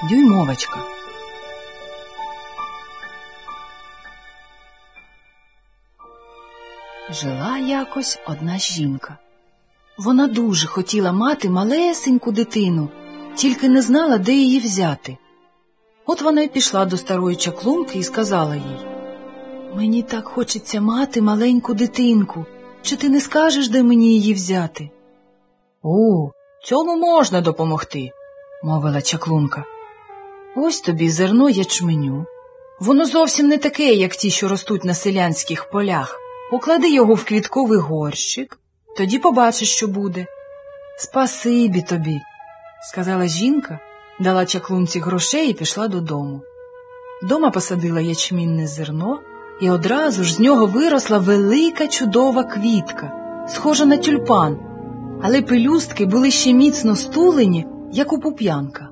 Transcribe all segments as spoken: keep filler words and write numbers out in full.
Дюймовочка. Жила якось одна жінка. Вона дуже хотіла мати малесеньку дитину, тільки не знала, де її взяти. От вона й пішла до старої чаклунки і сказала їй: «Мені так хочеться мати маленьку дитинку. Чи ти не скажеш, де мені її взяти?» «О, цьому можна допомогти», – мовила чаклунка. «Ось тобі зерно ячменю. Воно зовсім не таке, як ті, що ростуть на селянських полях. Поклади його в квітковий горщик, тоді побачиш, що буде». «Спасибі тобі», – сказала жінка, дала чаклунці грошей і пішла додому. Дома посадила ячмінне зерно, і одразу ж з нього виросла велика чудова квітка, схожа на тюльпан, але пелюстки були ще міцно стулені, як у пуп'янка.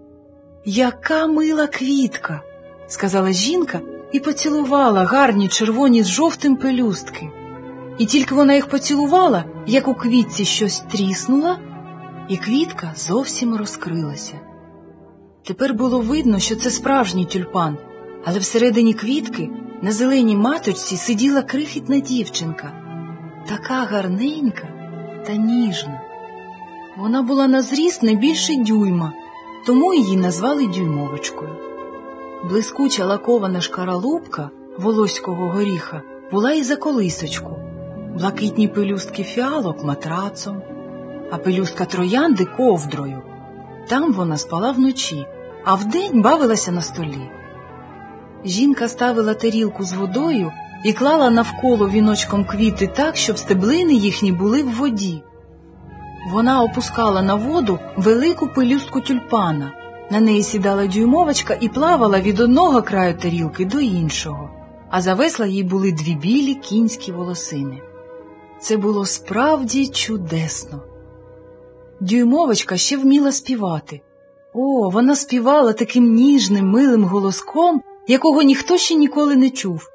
«Яка мила квітка!» – сказала жінка і поцілувала гарні червоні з жовтим пелюстки. І тільки вона їх поцілувала, як у квітці щось тріснуло, і квітка зовсім розкрилася. Тепер було видно, що це справжній тюльпан, але всередині квітки на зеленій маточці сиділа крихітна дівчинка, така гарненька та ніжна. Вона була на зріст не більше дюйма, тому її назвали Дюймовочкою. Блискуча лакована шкаралупка волоського горіха була і за колисочку, блакитні пелюстки фіалок матрацом, а пелюстка троянди ковдрою. Там вона спала вночі, а вдень бавилася на столі. Жінка ставила тарілку з водою і клала навколо віночком квіти так, щоб стеблини їхні були в воді. Вона опускала на воду велику пелюстку тюльпана, на неї сідала Дюймовочка і плавала від одного краю тарілки до іншого, а за весла їй були дві білі кінські волосини. Це було справді чудесно. Дюймовочка ще вміла співати. О, вона співала таким ніжним, милим голоском, якого ніхто ще ніколи не чув.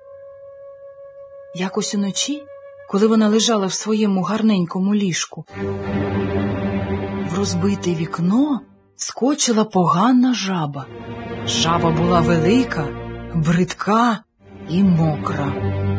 Якось уночі, коли вона лежала в своєму гарненькому ліжку, в розбите вікно скочила погана жаба. Жаба була велика, бридка і мокра.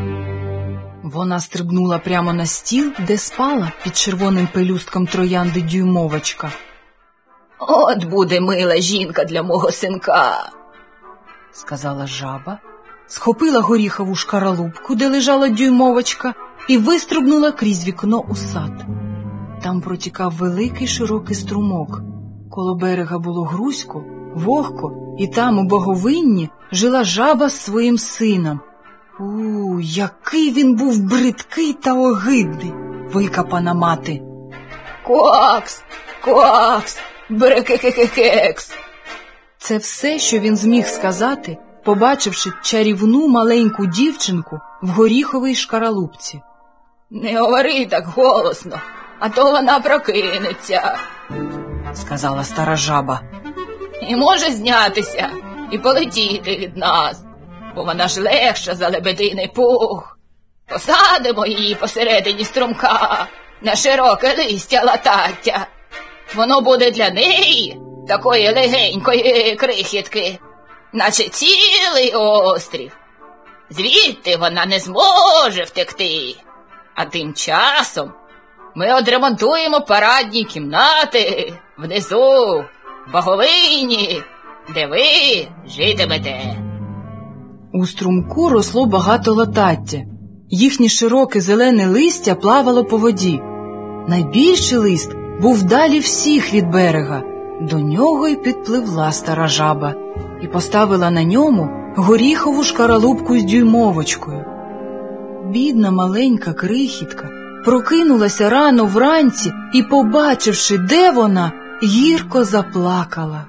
Вона стрибнула прямо на стіл, де спала під червоним пелюстком троянди Дюймовочка. «От буде мила жінка для мого синка», – сказала жаба, схопила горіхову шкаралупку, де лежала Дюймовочка, і вистрибнула крізь вікно у сад. Там протікав великий широкий струмок. Коло берега було грузько, вогко, і там у боговинні жила жаба з своїм сином. У, який він був бридкий та огидний, викапана мати. «Квакс, квакс, брекекекекекс». Це все, що він зміг сказати, побачивши чарівну маленьку дівчинку в горіховій шкаралупці. «Не говори так голосно, а то вона прокинеться», – сказала стара жаба. «І може знятися і полетіти від нас, бо вона ж легша за лебединий пух. Посадимо її посередині струмка на широке листя латаття. Воно буде для неї такої легенької крихітки, наче цілий острів. Звідти вона не зможе втекти. А тим часом ми одремонтуємо парадні кімнати внизу, в боговині, де ви житимете». У струмку росло багато латаття. Їхнє широке зелене листя плавало по воді. Найбільший лист був далі всіх від берега. До нього й підпливла стара жаба і поставила на ньому горіхову шкаралупку з Дюймовочкою. Бідна маленька крихітка прокинулася рано вранці і, побачивши, де вона, гірко заплакала.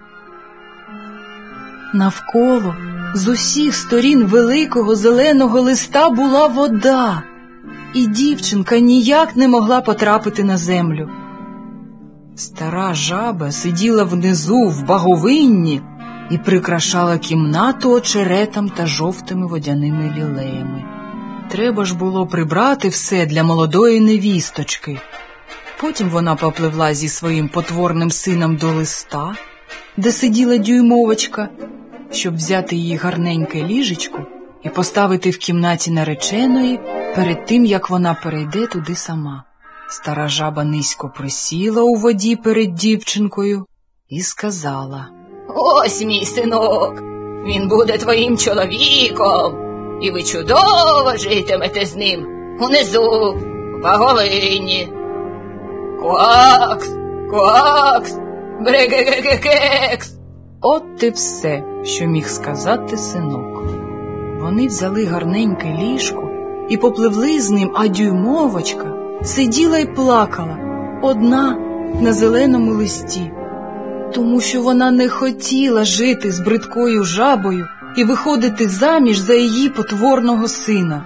Навколо з усіх сторін великого зеленого листа була вода, і дівчинка ніяк не могла потрапити на землю. Стара жаба сиділа внизу в боговинні і прикрашала кімнату очеретом та жовтими водяними лілеями. Треба ж було прибрати все для молодої невісточки. Потім вона попливла зі своїм потворним сином до листа, де сиділа дюймовочка, щоб взяти її гарненьке ліжечко і поставити в кімнаті нареченої перед тим, як вона перейде туди сама. Стара жаба низько присіла у воді перед дівчинкою і сказала: «Ось мій синок, він буде твоїм чоловіком, і ви чудово житимете з ним унизу, в Баговині. Квакс, квакс, брегегегекекс». От і все, що міг сказати синок. Вони взяли гарненьке ліжко і попливли з ним, а дюймовочка сиділа й плакала, одна на зеленому листі, тому що вона не хотіла жити з бридкою жабою і виходити заміж за її потворного сина.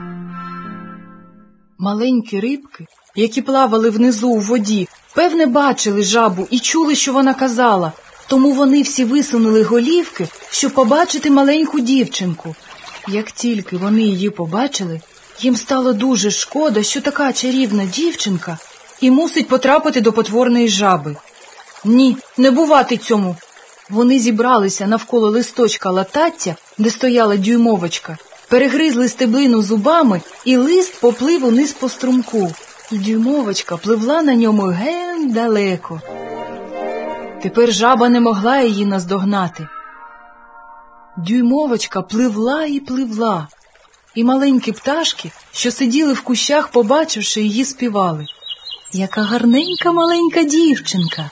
Маленькі рибки, які плавали внизу у воді, певне, бачили жабу і чули, що вона казала, тому вони всі висунули голівки, щоб побачити маленьку дівчинку. Як тільки вони її побачили, їм стало дуже шкода, що така чарівна дівчинка і мусить потрапити до потворної жаби. Ні, не бувати цьому. Вони зібралися навколо листочка латаття, де стояла дюймовочка, перегризли стеблину зубами, і лист поплив униз по струмку. І дюймовочка пливла на ньому ген далеко. Тепер жаба не могла її наздогнати. Дюймовочка пливла і пливла, і маленькі пташки, що сиділи в кущах, побачивши її, співали: «Яка гарненька маленька дівчинка!»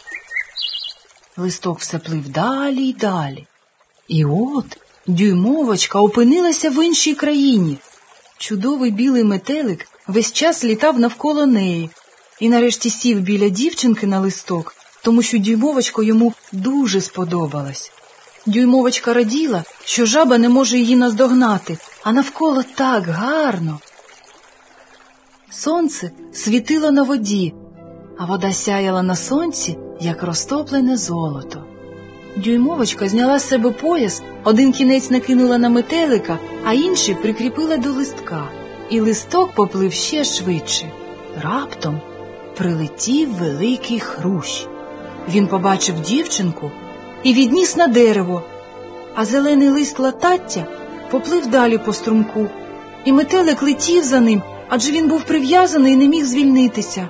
Листок все плив далі й далі. І от дюймовочка опинилася в іншій країні. Чудовий білий метелик весь час літав навколо неї і нарешті сів біля дівчинки на листок, тому що дюймовочка йому дуже сподобалась. Дюймовочка раділа, що жаба не може її наздогнати, а навколо так гарно. Сонце світило на воді, а вода сяяла на сонці, як розтоплене золото. Дюймовочка зняла з себе пояс, один кінець накинула на метелика, а інший прикріпила до листка. І листок поплив ще швидше. Раптом прилетів великий хрущ. Він побачив дівчинку і відніс на дерево, а зелений лист латаття поплив далі по струмку. І метелик летів за ним, адже він був прив'язаний і не міг звільнитися.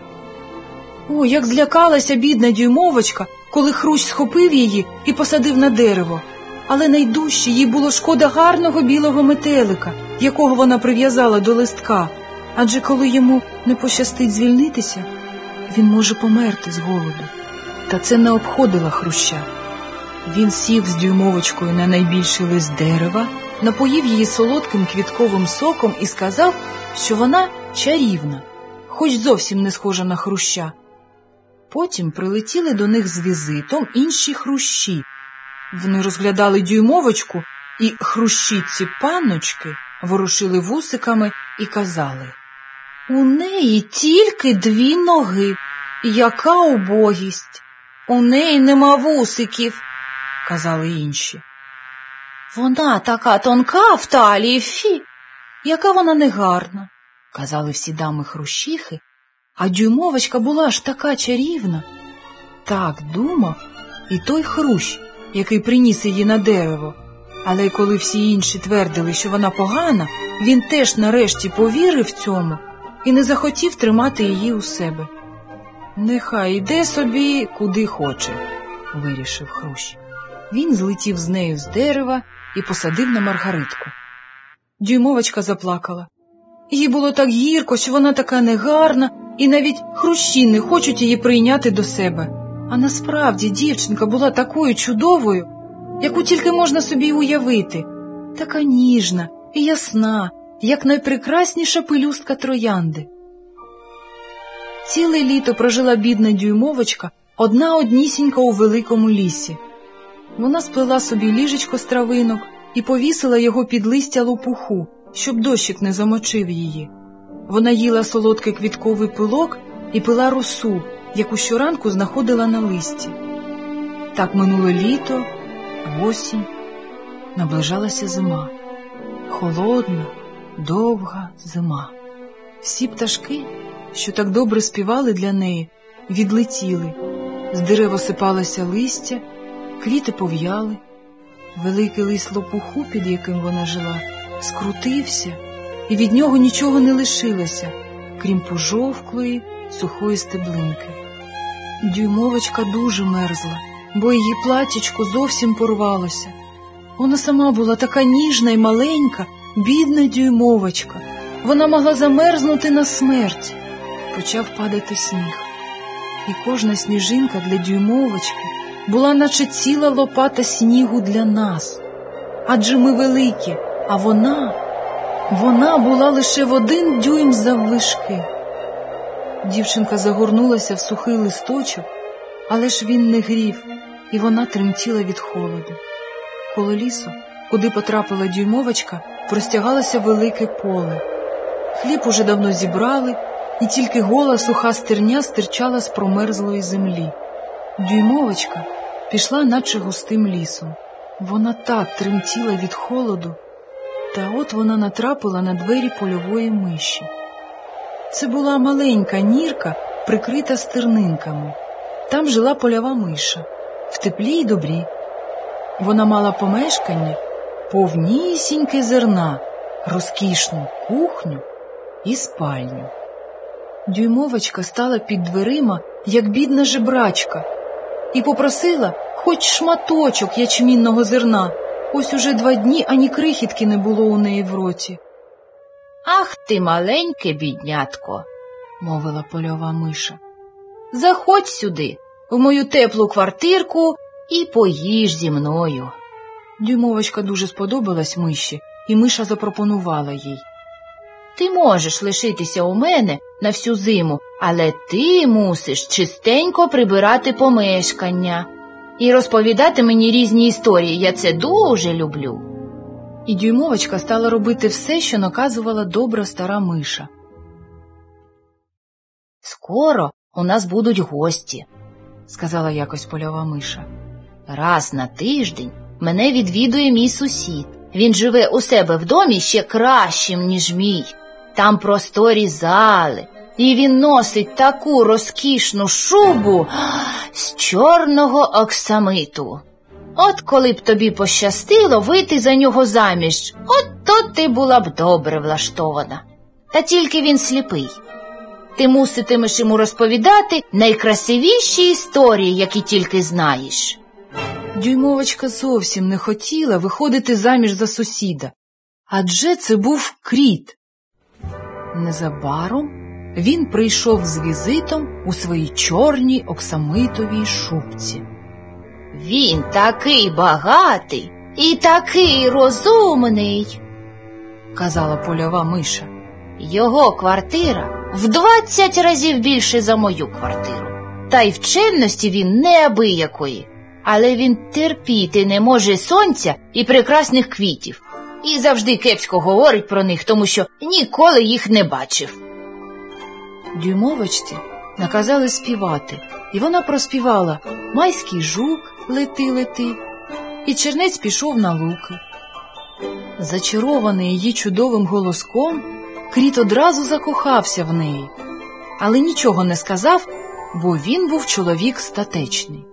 О, як злякалася бідна дюймовочка, коли хрущ схопив її і посадив на дерево. Але найдужче їй було шкода гарного білого метелика, якого вона прив'язала до листка. Адже коли йому не пощастить звільнитися, він може померти з голоду. Та це не обходило хруща. Він сів з дюймовочкою на найбільший лист дерева, напоїв її солодким квітковим соком і сказав, що вона чарівна, хоч зовсім не схожа на хруща. Потім прилетіли до них з візитом інші хрущі. Вони розглядали дюймовочку, і хрущиці панночки ворушили вусиками і казали: «У неї тільки дві ноги. Яка убогість! У неї нема вусиків», – казали інші. «Вона така тонка в талії, фі! Яка вона негарна», – казали всі дами-хрущихи, а дюймовочка була ж така чарівна. Так думав і той хрущ, який приніс її на дерево. Але коли всі інші твердили, що вона погана, він теж нарешті повірив цьому і не захотів тримати її у себе. «Нехай іде собі, куди хоче», – вирішив хрущ. Він злетів з нею з дерева і посадив на маргаритку. Дюймовочка заплакала. Їй було так гірко, що вона така негарна, і навіть хрущі не хочуть її прийняти до себе. А насправді дівчинка була такою чудовою, яку тільки можна собі уявити. Така ніжна і ясна, як найпрекрасніша пелюстка троянди. Ціле літо прожила бідна дюймовочка одна однісінька у великому лісі. Вона сплела собі ліжечко з травинок і повісила його під листя лопуху, щоб дощик не замочив її. Вона їла солодкий квітковий пилок і пила росу, яку щоранку знаходила на листі. Так минуло літо, осінь, наближалася зима. Холодна, довга зима. Всі пташки, що так добре співали для неї, відлетіли. З дерев осипалося листя, Квіти пов'яли, великий лист лопуху, під яким вона жила, скрутився, і від нього нічого не лишилося, крім пожовклої, сухої стеблинки. Дюймовочка дуже мерзла, бо її платячко зовсім порвалося. Вона сама була така ніжна і маленька, бідна Дюймовочка. Вона могла замерзнути на смерть. Почав падати сніг. І кожна сніжинка для Дюймовочки була наче ціла лопата снігу для нас. Адже ми великі, а вона, вона була лише в один дюйм заввишки. Дівчинка загорнулася в сухий листочок, але ж він не грів, і вона тремтіла від холоду. Коло лісу, куди потрапила Дюймовочка, простягалося велике поле. Хліб уже давно зібрали, і тільки гола суха стерня стирчала з промерзлої землі. Дюймовочка пішла наче густим лісом. Вона так тремтіла від холоду, та от вона натрапила на двері польової миші. Це була маленька нірка, прикрита стернинками. Там жила польова миша, в теплі й добрі. Вона мала помешкання повнісіньке зерна, розкішну кухню і спальню. Дюймовочка стала під дверима, як бідна жебрачка, і попросила хоч шматочок ячмінного зерна. Ось уже два дні ані крихітки не було у неї в роті. «Ах ти, маленьке біднятко», – мовила польова миша. «Заходь сюди, в мою теплу квартирку, і поїж зі мною». Дюймовочка дуже сподобалась миші, і миша запропонувала їй. «Ти можеш лишитися у мене на всю зиму, але ти мусиш чистенько прибирати помешкання і розповідати мені різні історії, я це дуже люблю». І Дюймовочка стала робити все, що наказувала добра стара миша. «Скоро у нас будуть гості», – сказала якось польова миша. «Раз на тиждень мене відвідує мій сусід. Він живе у себе в домі ще кращим, ніж мій. Там просторі зали, і він носить таку розкішну шубу з чорного оксамиту. От коли б тобі пощастило вийти за нього заміж, от то ти була б добре влаштована. Та тільки він сліпий. Ти муситимеш йому розповідати найкрасивіші історії, які тільки знаєш». Дюймовочка зовсім не хотіла виходити заміж за сусіда, адже це був Кріт. Незабаром він прийшов з візитом у своїй чорній оксамитовій шубці. «Він такий багатий і такий розумний», – казала польова миша. «Його квартира в двадцять разів більше за мою квартиру. Та й в чемності він неабиякої. Але він терпіти не може сонця і прекрасних квітів. І завжди кепсько говорить про них, тому що ніколи їх не бачив». Дюймовочці наказали співати, і вона проспівала «Майський жук, лети, лети», і чернець пішов на луки. Зачарований її чудовим голоском, Кріт одразу закохався в неї, але нічого не сказав, бо він був чоловік статечний.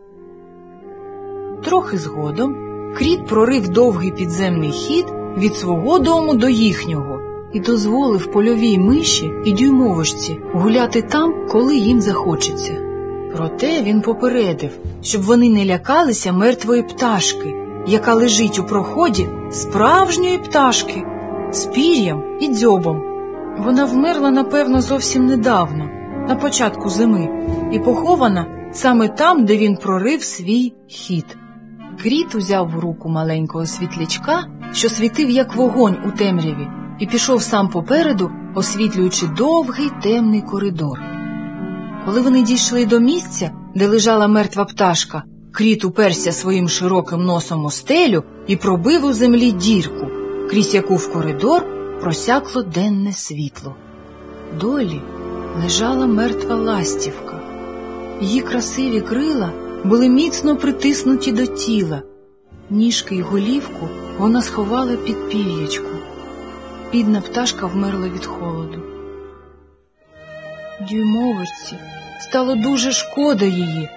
Трохи згодом Кріт прорив довгий підземний хід від свого дому до їхнього і дозволив польовій миші і Дюймовочці гуляти там, коли їм захочеться. Проте він попередив, щоб вони не лякалися мертвої пташки, яка лежить у проході справжньої пташки, з пір'ям і дзьобом. Вона вмерла, напевно, зовсім недавно, на початку зими, і похована саме там, де він прорив свій хід. Кріт узяв в руку маленького світлячка, що світив як вогонь у темряві, і пішов сам попереду, освітлюючи довгий темний коридор. Коли вони дійшли до місця, де лежала мертва пташка, Кріт уперся своїм широким носом у стелю і пробив у землі дірку, крізь яку в коридор просякло денне світло. Долі лежала мертва ластівка. Її красиві крила були міцно притиснуті до тіла. Ніжки й голівку вона сховала під пір'ячку. Бідна пташка вмерла від холоду. Дюймовочці стало дуже шкода її,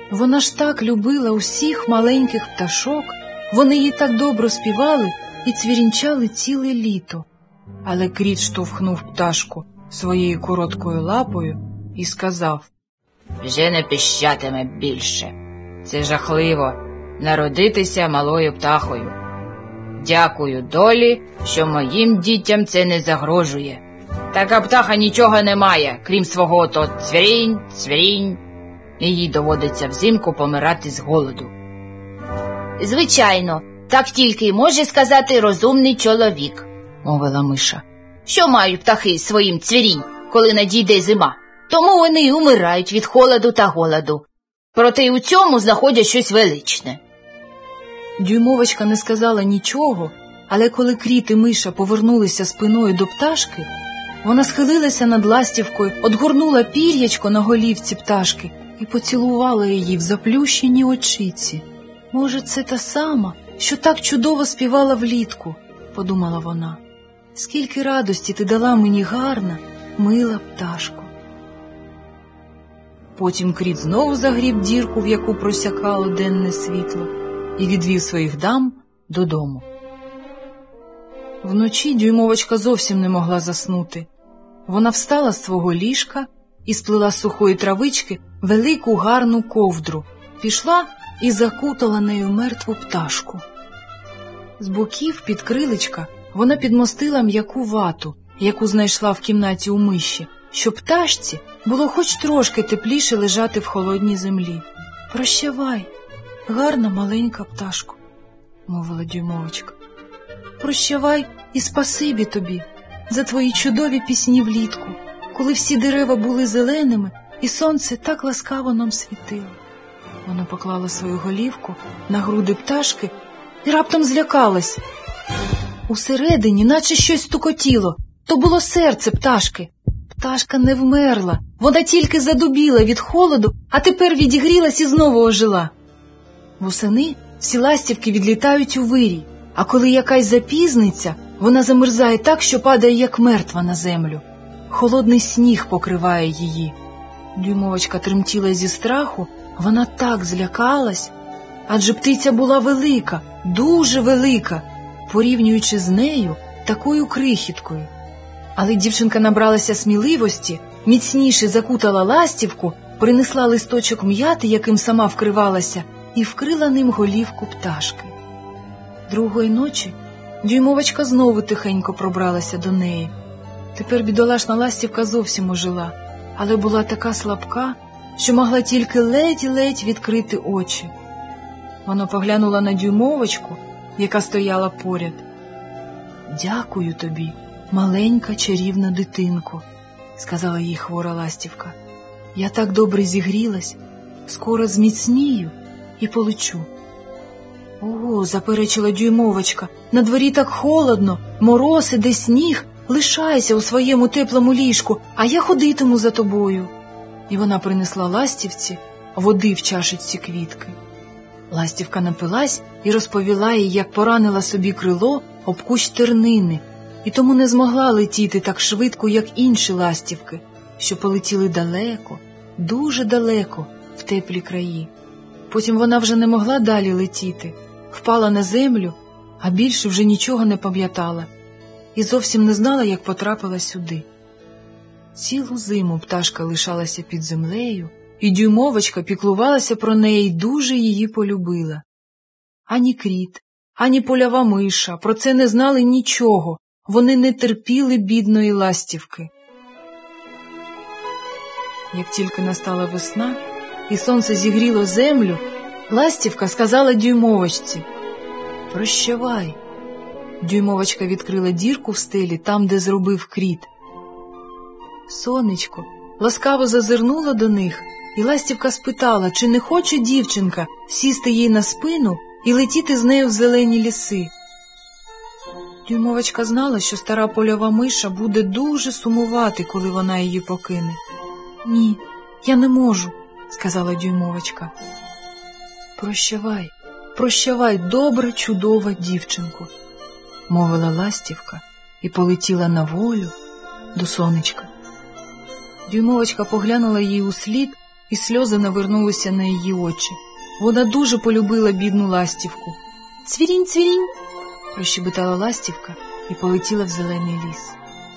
Вона ж так любила усіх маленьких пташок, вони їй так добре співали і цвірінчали ціле літо. Але Кріт штовхнув пташку своєю короткою лапою і сказав: «Вже не пищатиме більше. Це жахливо – народитися малою птахою. Дякую долі, що моїм дітям це не загрожує. Така птаха нічого не має, крім свого то цвірінь, цвірінь, і їй доводиться взимку помирати з голоду». «Звичайно, так тільки й може сказати розумний чоловік», – мовила миша. «Що мають птахи з своїм цвірінь, коли надійде зима? Тому вони й умирають від холоду та голоду. Проте й у цьому знаходять щось величне». Дюймовочка не сказала нічого, але коли Кріт і миша повернулися спиною до пташки, вона схилилася над ластівкою, одгорнула пір'ячко на голівці пташки і поцілувала її в заплющені очиці. «Може, це та сама, що так чудово співала влітку», – подумала вона. «Скільки радості ти дала мені, гарна, мила пташко». Потім Кріт знову загріб дірку, в яку просякало денне світло, і відвів своїх дам додому. Вночі Дюймовочка зовсім не могла заснути. Вона встала з свого ліжка і сплела з сухої травички велику гарну ковдру, пішла і закутала нею мертву пташку. З боків під крилечка вона підмостила м'яку вату, яку знайшла в кімнаті у миші, щоб пташці було хоч трошки тепліше лежати в холодній землі. «Прощавай, гарна маленька пташко», – мовила Дюймовочка. «Прощавай і спасибі тобі за твої чудові пісні влітку, коли всі дерева були зеленими і сонце так ласкаво нам світило». Вона поклала свою голівку на груди пташки і раптом злякалась. Усередині наче щось стукотіло. То було серце пташки. Пташка не вмерла, вона тільки задубіла від холоду, а тепер відігрілась і знову ожила. Восени всі ластівки відлітають у вирій, а коли якась запізниться, вона замерзає так, що падає як мертва на землю. Холодний сніг покриває її. Дюймовочка тремтіла зі страху, вона так злякалась, адже птиця була велика, дуже велика, порівнюючи з нею такою крихіткою. Але дівчинка набралася сміливості, міцніше закутала ластівку, принесла листочок м'яти, яким сама вкривалася, і вкрила ним голівку пташки. Другої ночі Дюймовочка знову тихенько пробралася до неї. Тепер бідолашна ластівка зовсім ожила, але була така слабка, що могла тільки ледь-ледь відкрити очі. Вона поглянула на Дюймовочку, яка стояла поряд. «Дякую тобі, маленька чарівна дитинко», – сказала їй хвора ластівка. «Я так добре зігрілась, скоро зміцнію і полечу». «Ого», – заперечила Дюймовочка, – «на дворі так холодно, мороз, іде сніг, лишайся у своєму теплому ліжку, а я ходитиму за тобою». І вона принесла ластівці води в чашечці квітки. Ластівка напилась і розповіла їй, як поранила собі крило об кущ тернини, і тому не змогла летіти так швидко, як інші ластівки, що полетіли далеко, дуже далеко, в теплі краї. Потім вона вже не могла далі летіти, впала на землю, а більше вже нічого не пам'ятала, і зовсім не знала, як потрапила сюди. Цілу зиму пташка лишалася під землею, і Дюймовочка піклувалася про неї й дуже її полюбила. Ані Кріт, ані польова миша про це не знали нічого, вони не терпіли бідної ластівки. Як тільки настала весна і сонце зігріло землю, ластівка сказала Дюймовочці: «Прощавай». Дюймовочка відкрила дірку в стелі там, де зробив Кріт. Сонечко ласкаво зазирнула до них, і ластівка спитала, чи не хоче дівчинка сісти їй на спину і летіти з нею в зелені ліси. Дюймовочка знала, що стара польова миша буде дуже сумувати, коли вона її покине. «Ні, я не можу», – сказала Дюймовочка. «Прощавай, прощавай, добра, чудова дівчинко», – мовила ластівка і полетіла на волю до сонечка. Дюймовочка поглянула їй услід і сльози навернулися на її очі. Вона дуже полюбила бідну ластівку. «Цвірінь, цвірінь!» – прощебетала ластівка і полетіла в зелений ліс.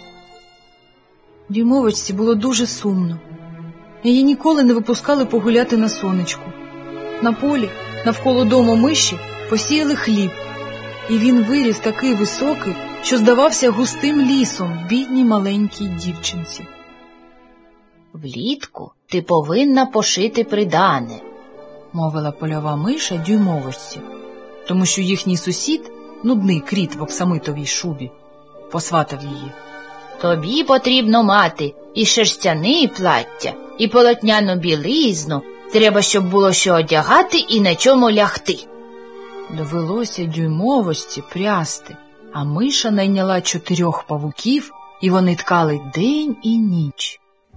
Дюймовочці було дуже сумно. Її ніколи не випускали погуляти на сонечку. На полі, навколо дому миші, посіяли хліб, і він виріс такий високий, що здавався густим лісом бідній маленькій дівчинці. «Влітку ти повинна пошити придане», – мовила польова миша Дюймовочці, тому що їхній сусід, нудний кріт в оксамитовій шубі, посватав її. «Тобі потрібно мати і шерстяне плаття, і полотняну білизну, треба, щоб було що одягати і на чому лягти». Довелося Дюймовочці прясти, а миша найняла чотирьох павуків, і вони ткали день і ніч.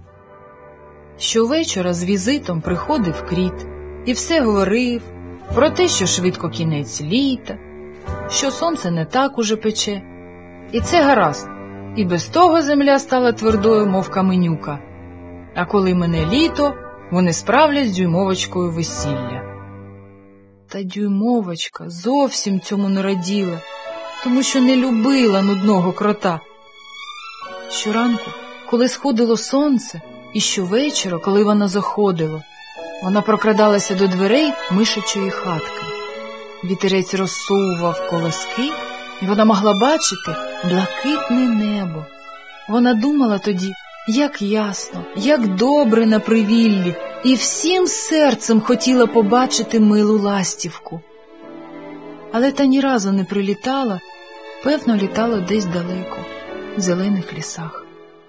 Щовечора з візитом приходив кріт і все говорив про те, що швидко кінець літа, що сонце не так уже пече. І це гаразд, і без того земля стала твердою, мов каменюка. А коли мине літо, вони справлять з Дюймовочкою весілля. Та Дюймовочка зовсім цьому не раділа, тому що не любила нудного крота. Щоранку, коли сходило сонце, і щовечора, коли воно заходило, вона прокрадалася до дверей мишачої хатки. Вітерець розсовував колоски, і вона могла бачити блакитне небо. Вона думала тоді, як ясно, як добре на привіллі, і всім серцем хотіла побачити милу ластівку. Але та ні разу не прилітала, певно, літала десь далеко, в зелених лісах.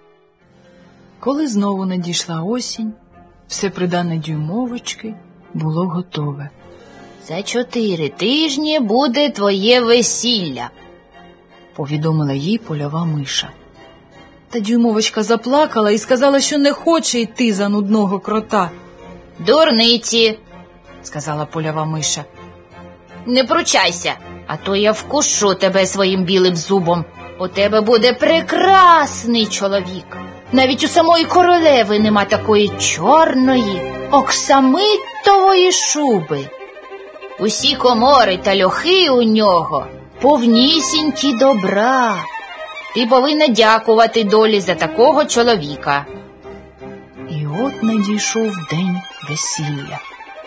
Коли знову надійшла осінь, все придане Дюймовочки було готове. «За чотири тижні буде твоє весілля», – повідомила їй польова миша. Та Дюймовочка заплакала і сказала, що не хоче йти за нудного крота. «Дурниці», – сказала польова миша. «Не пручайся, а то я вкушу тебе своїм білим зубом. У тебе буде прекрасний чоловік. Навіть у самої королеви нема такої чорної, оксамитової шуби. Усі комори та льохи у нього повнісінькі добра. Ти повинна дякувати долі за такого чоловіка». І от надійшов день весілля.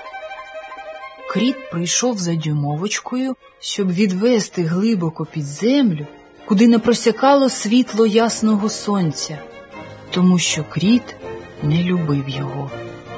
Кріт прийшов за Дюймовочкою, щоб відвести глибоко під землю, куди не просякало світло ясного сонця, тому що кріт не любив його.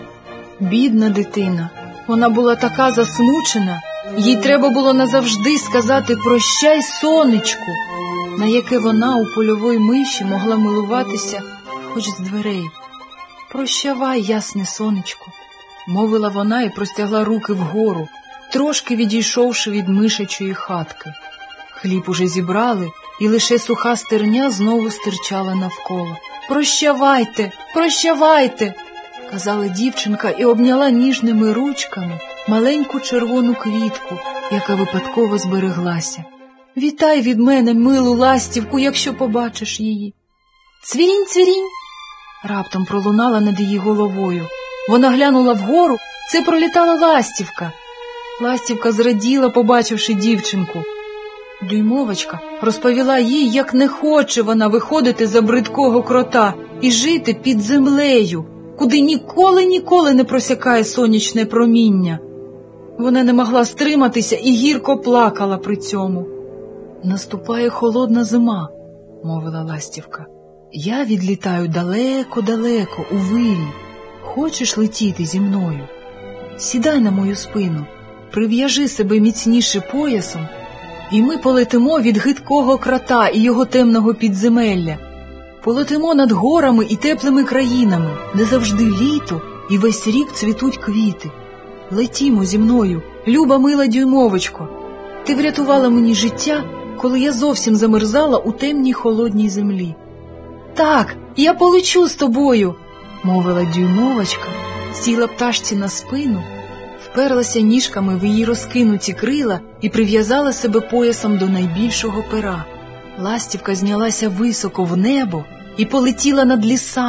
Бідна дитина, вона була така засмучена, їй треба було назавжди сказати «прощай, сонечку», на яке вона у польової миші могла милуватися хоч з дверей. «Прощавай, ясне сонечко», – мовила вона і простягла руки вгору, трошки відійшовши від мишачої хатки. Хліб уже зібрали, і лише суха стерня знову стирчала навколо. «Прощавайте, прощавайте», – казала дівчинка і обняла ніжними ручками маленьку червону квітку, яка випадково збереглася. «Вітай від мене, милу ластівку, якщо побачиш її». «Цвірінь, цвірінь!» раптом пролунала над її головою. Вона глянула вгору, це пролітала ластівка. Ластівка зраділа, побачивши дівчинку. Дюймовочка розповіла їй, як не хоче вона виходити за бридкого крота і жити під землею, куди ніколи-ніколи не просякає сонячне проміння. Вона не могла стриматися і гірко плакала при цьому. «Наступає холодна зима», – мовила ластівка. «Я відлітаю далеко-далеко у вирій. Хочеш летіти зі мною? Сідай на мою спину, прив'яжи себе міцніше поясом, і ми полетимо від гидкого крота і його темного підземелля. Полетимо над горами і теплими країнами, де завжди літо і весь рік цвітуть квіти. Летімо зі мною, люба мила Дюймовочко. Ти врятувала мені життя, коли я зовсім замерзала у темній холодній землі». «Так, я полечу з тобою», – мовила Дюймовочка, сіла пташці на спину, вперлася ніжками в її розкинуті крила і прив'язала себе поясом до найбільшого пера. Ластівка знялася високо в небо і полетіла над лісами,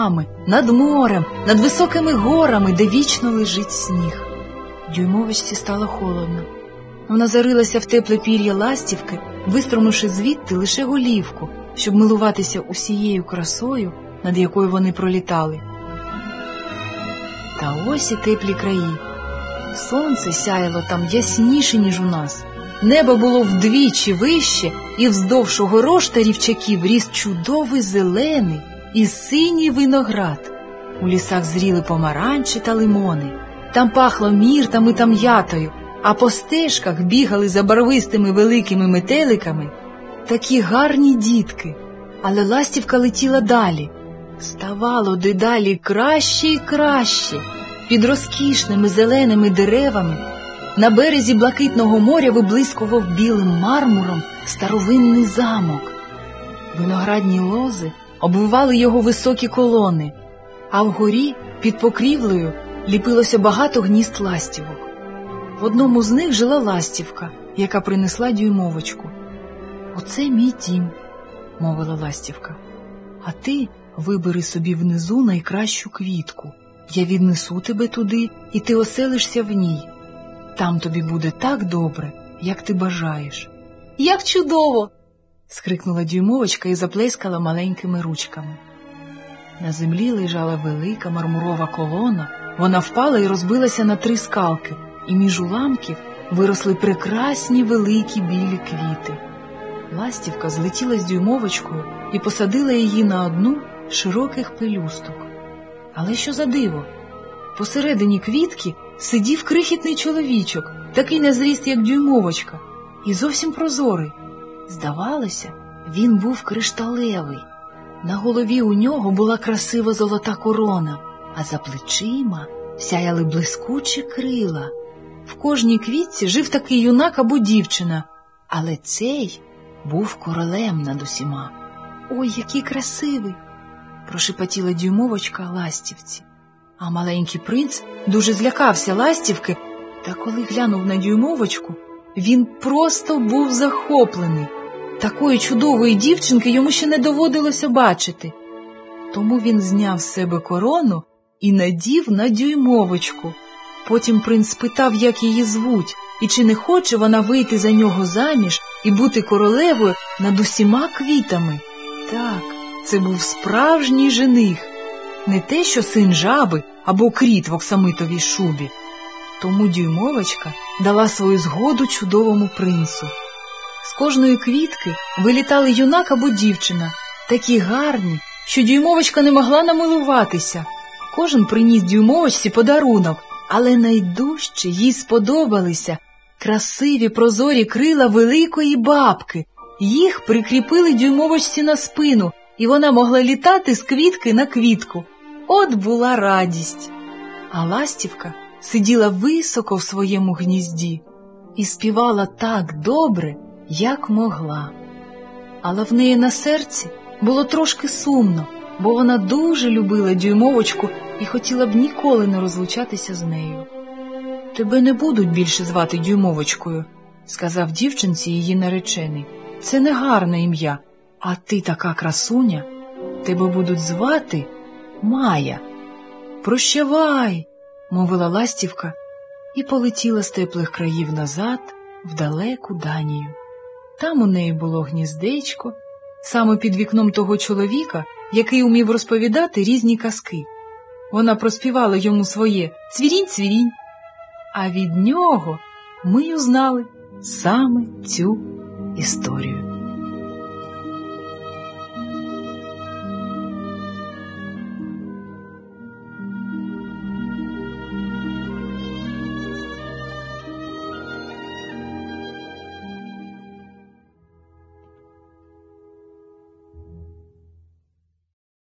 над морем, над високими горами, де вічно лежить сніг. Дюймовочці стало холодно. Вона зарилася в тепле пір'я ластівки, вистромивши звідти лише голівку, щоб милуватися усією красою, над якою вони пролітали. Та ось і теплі краї. Сонце сяяло там ясніше, ніж у нас. Небо було вдвічі вище, і вздовж огорож та рівчаків ріс чудовий зелений і синій виноград. У лісах зріли помаранчі та лимони. Там пахло міртами та м'ятою, а по стежках бігали за барвистими великими метеликами такі гарні дітки. Але ластівка летіла далі. Ставало дедалі краще і краще. Під розкішними зеленими деревами на березі блакитного моря виблискував білим мармуром старовинний замок. Виноградні лози обвивали його високі колони, а вгорі під покрівлею ліпилося багато гнізд ластівок. В одному з них жила ластівка, яка принесла Дюймовочку. «Оце мій дім», – мовила ластівка. «А ти вибери собі внизу найкращу квітку. Я віднесу тебе туди, і ти оселишся в ній. Там тобі буде так добре, як ти бажаєш». «Як чудово!» – скрикнула Дюймовочка і заплескала маленькими ручками. На землі лежала велика мармурова колона. Вона впала і розбилася на три скалки, і між уламків виросли прекрасні великі білі квіти. Ластівка злетіла з Дюймовочкою і посадила її на одну з широких пелюсток. Але що за диво? Посередині квітки сидів крихітний чоловічок, такий на зріст, як Дюймовочка, і зовсім прозорий. Здавалося, він був кришталевий. На голові у нього була красива золота корона, а за плечима сяяли блискучі крила. В кожній квітці жив такий юнак або дівчина, але цей був королем над усіма. «Ой, який красивий!» – прошепотіла Дюймовочка ластівці. А маленький принц дуже злякався ластівки, та коли глянув на Дюймовочку, він просто був захоплений. Такої чудової дівчинки йому ще не доводилося бачити. Тому він зняв з себе корону і надів на Дюймовочку. Потім принц спитав, як її звуть, і чи не хоче вона вийти за нього заміж і бути королевою над усіма квітами. Так, це був справжній жених, не те, що син жаби або кріт в оксамитовій шубі. Тому Дюймовочка дала свою згоду чудовому принцу. З кожної квітки вилітали юнак або дівчина, такі гарні, що Дюймовочка не могла намилуватися. Кожен приніс Дюймовочці подарунок, але найдужче їй сподобалися красиві прозорі крила великої бабки. Їх прикріпили Дюймовочці на спину, і вона могла літати з квітки на квітку. От була радість. А ластівка сиділа високо в своєму гнізді і співала так добре, як могла. Але в неї на серці було трошки сумно, бо вона дуже любила Дюймовочку і хотіла б ніколи не розлучатися з нею. «Тебе не будуть більше звати Дюймовочкою», – сказав дівчинці її наречений. «Це не гарне ім'я, а ти така красуня. Тебе будуть звати Майя». «Прощавай», – мовила ластівка і полетіла з теплих країв назад в далеку Данію. Там у неї було гніздечко, саме під вікном того чоловіка, який умів розповідати різні казки. Вона проспівала йому своє «цвірінь-цвірінь», а від нього ми й узнали саме цю історію.